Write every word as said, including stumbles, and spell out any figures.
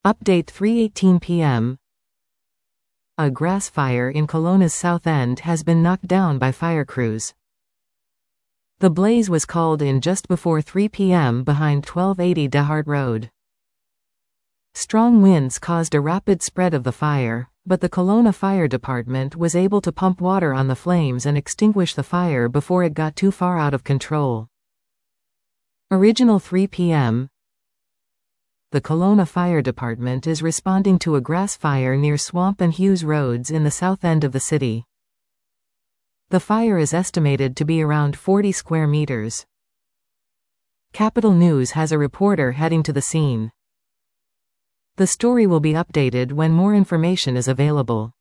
Update three eighteen p m A grass fire in Kelowna's South End has been knocked down by fire crews. The blaze was called in just before three p m behind twelve eighty Dehart Road. Strong winds caused a rapid spread of the fire, but the Kelowna Fire Department was able to pump water on the flames and extinguish the fire before it got too far out of control. Original three p m The Kelowna Fire Department is responding to a grass fire near Swamp and Hughes Roads in the south end of the city. The fire is estimated to be around forty square meters. Capital News has a reporter heading to the scene. The story will be updated when more information is available.